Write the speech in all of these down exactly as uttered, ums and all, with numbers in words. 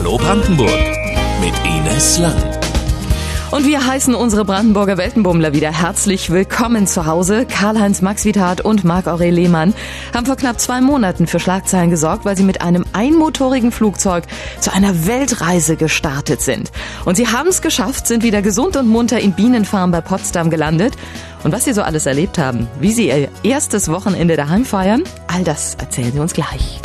Hallo Brandenburg mit Ines Lang. Und wir heißen unsere Brandenburger Weltenbummler wieder herzlich willkommen zu Hause. Karl-Heinz Maxvitat und Marc-Aurel Lehmann haben vor knapp zwei Monaten für Schlagzeilen gesorgt, weil sie mit einem einmotorigen Flugzeug zu einer Weltreise gestartet sind. Und sie haben es geschafft, sind wieder gesund und munter in Bienenfarm bei Potsdam gelandet. Und was sie so alles erlebt haben, wie sie ihr erstes Wochenende daheim feiern, all das erzählen sie uns gleich.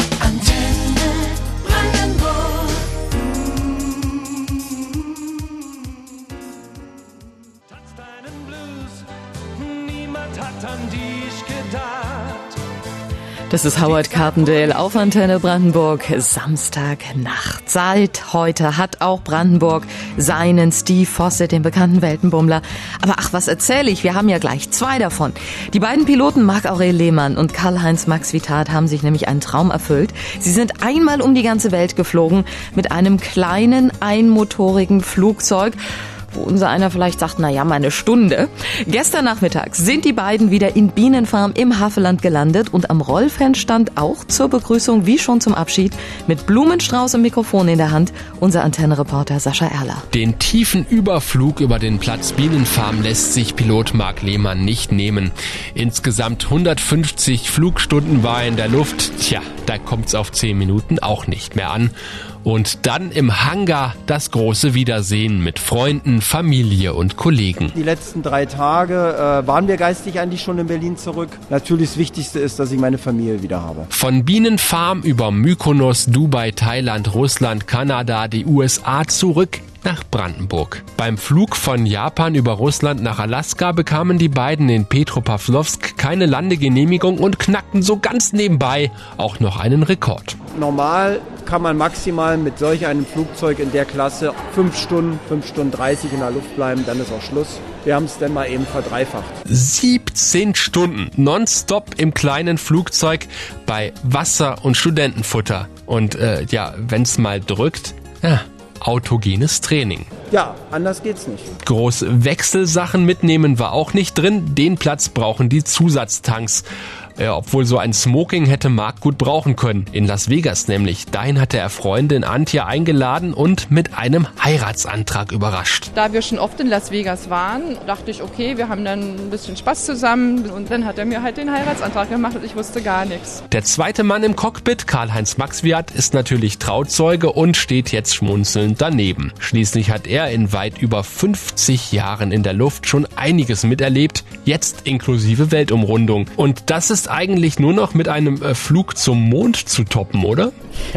Das ist Howard Carpendale auf Antenne Brandenburg, Samstagnacht. Seit heute hat auch Brandenburg seinen Steve Fossett, den bekannten Weltenbummler. Aber ach, was erzähle ich? Wir haben ja gleich zwei davon. Die beiden Piloten Marc-Aurel Lehmann und Karl-Heinz Maxvitat haben sich nämlich einen Traum erfüllt. Sie sind einmal um die ganze Welt geflogen mit einem kleinen einmotorigen Flugzeug, wo unser einer vielleicht sagt, na ja, mal eine Stunde. Gestern Nachmittag sind die beiden wieder in Bienenfarm im Havelland gelandet und am Rollfan stand auch zur Begrüßung wie schon zum Abschied mit Blumenstrauß und Mikrofon in der Hand unser Antennenreporter Sascha Erler. Den tiefen Überflug über den Platz Bienenfarm lässt sich Pilot Marc Lehmann nicht nehmen. Insgesamt hundertfünfzig Flugstunden war er in der Luft. Tja, da kommt's auf zehn Minuten auch nicht mehr an. Und dann im Hangar das große Wiedersehen mit Freunden, Familie und Kollegen. Die letzten drei Tage äh, waren wir geistig eigentlich schon in Berlin zurück. Natürlich das Wichtigste ist, dass ich meine Familie wieder habe. Von Bienenfarm über Mykonos, Dubai, Thailand, Russland, Kanada, die U S A zurück nach Brandenburg. Beim Flug von Japan über Russland nach Alaska bekamen die beiden in Petropavlovsk keine Landegenehmigung und knackten so ganz nebenbei auch noch einen Rekord. Normal kann man maximal mit solch einem Flugzeug in der Klasse fünf Stunden, fünf Stunden dreißig in der Luft bleiben, dann ist auch Schluss. Wir haben es dann mal eben verdreifacht. siebzehn Stunden nonstop im kleinen Flugzeug bei Wasser und Studentenfutter. Und äh, ja, wenn's mal drückt, ja, autogenes Training. Ja, anders geht's nicht. Groß Wechselsachen mitnehmen war auch nicht drin. Den Platz brauchen die Zusatztanks. Äh, obwohl so ein Smoking hätte Marc gut brauchen können. In Las Vegas nämlich. Dahin hatte er Freundin Antje eingeladen und mit einem Heiratsantrag überrascht. Da wir schon oft in Las Vegas waren, dachte ich, okay, wir haben dann ein bisschen Spaß zusammen. Und dann hat er mir halt den Heiratsantrag gemacht und ich wusste gar nichts. Der zweite Mann im Cockpit, Karl-Heinz Maxvitat, ist natürlich Trauzeuge und steht jetzt schmunzelnd daneben. Schließlich hat er in weit über fünfzig Jahren in der Luft schon einiges miterlebt, jetzt inklusive Weltumrundung. Und das ist eigentlich nur noch mit einem äh, Flug zum Mond zu toppen, oder?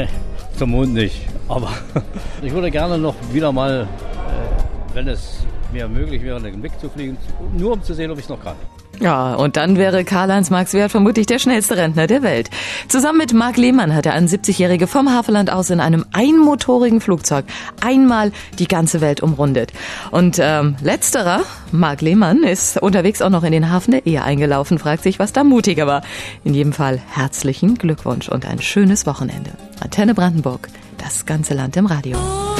Zum Mond nicht, aber ich würde gerne noch wieder mal, äh, wenn es mir möglich wäre, den Weg zu fliegen, nur um zu sehen, ob ich es noch kann. Ja, und dann wäre Karl-Heinz Maxvitat vermutlich der schnellste Rentner der Welt. Zusammen mit Marc Lehmann hat der einundsiebzigjährige vom Havelland aus in einem einmotorigen Flugzeug einmal die ganze Welt umrundet. Und ähm, letzterer, Marc Lehmann, ist unterwegs auch noch in den Hafen der Ehe eingelaufen, fragt sich, was da mutiger war. In jedem Fall herzlichen Glückwunsch und ein schönes Wochenende. Antenne Brandenburg, das ganze Land im Radio.